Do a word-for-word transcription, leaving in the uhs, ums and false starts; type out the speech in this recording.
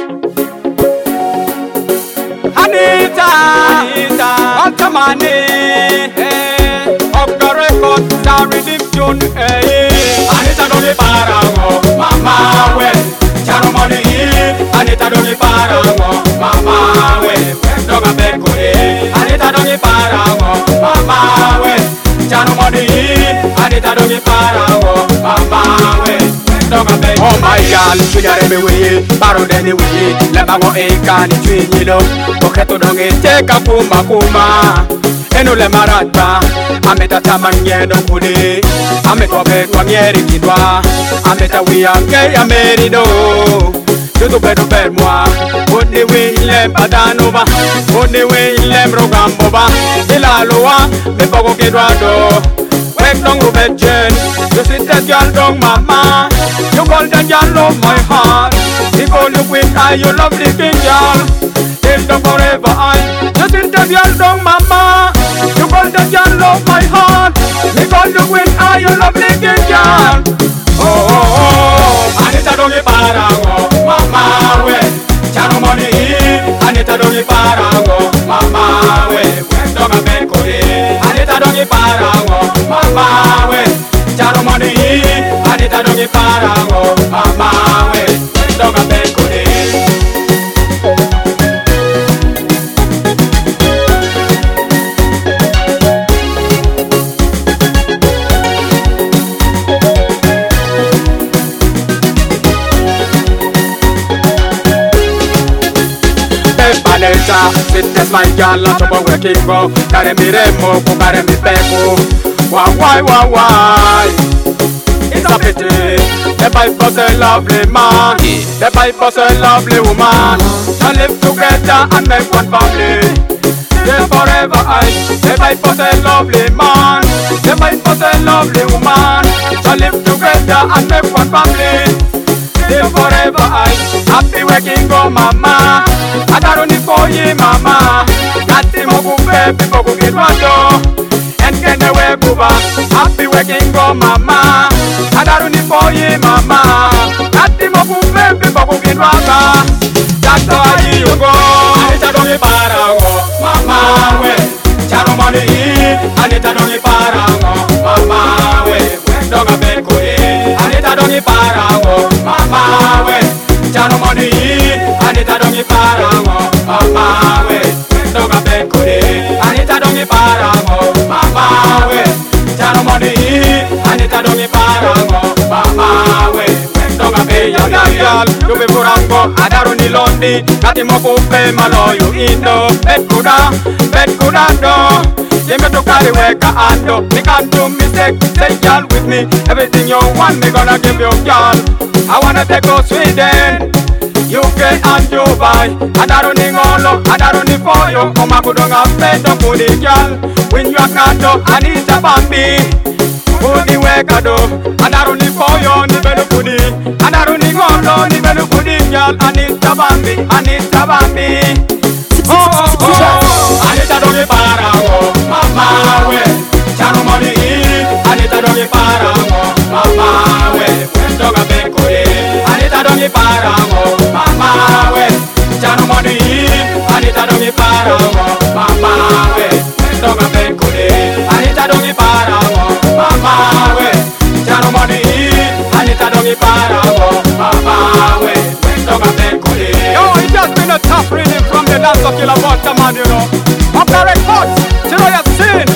Anita, Anita, Altamani, eh, of the record, star redemption, eh. Anita don't be parago, mama we, charo money, Anita don't be parago, mama we, dog a beko, Anita don't be parago, mama we, charo money, Anita don't be parago, mama we. Oh my God, suyare me we, baro deni we, leba go eka ni chwinyilo, oketo donge teka kuma kuma, enu le marata, ameta tamanyendo kudi, ametwa betwa nyeri kidwa, ameta wiyange ya merido, tutu bedo bermwa, uni wile badanova, uni wile mrogamboba, ilaloa, mepogo kidwa do. Wake long Ruben, you sit that girl down, mama. You call that girl of my heart. You call you queen, I you lovely king girl. Till the forever I. You sit that girl down, mama. You call that girl of my heart. You call you queen, I you lovely king girl. Oh oh oh, Anita don't be parago, mama we. Charo money, Anita don't be parago, mama we. When dog a bed Anita don't be parago. Mama we, charo money, Anita don't be parago. Mama we, dog a bed kudi. Anita, fitness my girl, not to go working go. Carry me remo, carry me peko. Why, why, why, why? It's a pity. The Bible's a lovely man. The Bible's a lovely woman. To live together and make one family. They're forever I. The Bible's a lovely man. The Bible's a lovely woman. To live together and make one family. They're forever I. Happy working go mama. I got only for you mama. Got him over baby, people go get one door. And can the way Cuba, happy working go mama. I got only for you mama. Got him up with baby, people go get rubber. That's how you go. Anita don't be parago, mama we. Charo money, Anita don't be parago, mama we. When dog a bed kudi, Anita don't be parago, mama we. Charo money, Anita don't be parago, mama we. When dog a bed kudi, Anita don't be parago. Mama we, charo money, Anita don't be parago. Mama we, dog a pay your girl. You be purango, adaru ni londi. Kati moku pe maloyo indo. Bet kuda, bet kuda do. Yeme to carry weka ando. Me can't do mistake, say girl with me. Everything you want, me gonna give you girl. I wanna take you Sweden, U K and Dubai. Adaru ni ngolo, adaru ni foyo. Oma kudonga pedo kudi girl. When you are kato, Anita Bambi. Kudi weka do. Adaru ni foyo, ni belu kudi. Adaru ni ngolo, ni belu kudi girl. Anita Bambi, Anita Bambi. Oh oh oh, Anita don't be parago, mama we. Charo money, Anita don't be parago, mama we. When dog a bed kudi, Anita don't be parago, mama we. Charo money, Anita don't be parago, mama we. When dog a bed kudi, Anita don't be parago, mama we. Charo money, Anita don't be parago, mama we. When dog a bed kudi. Yo, it just been a tough reading from the dance of Killer Bottom, man, you know. Up the records, you know you've seen.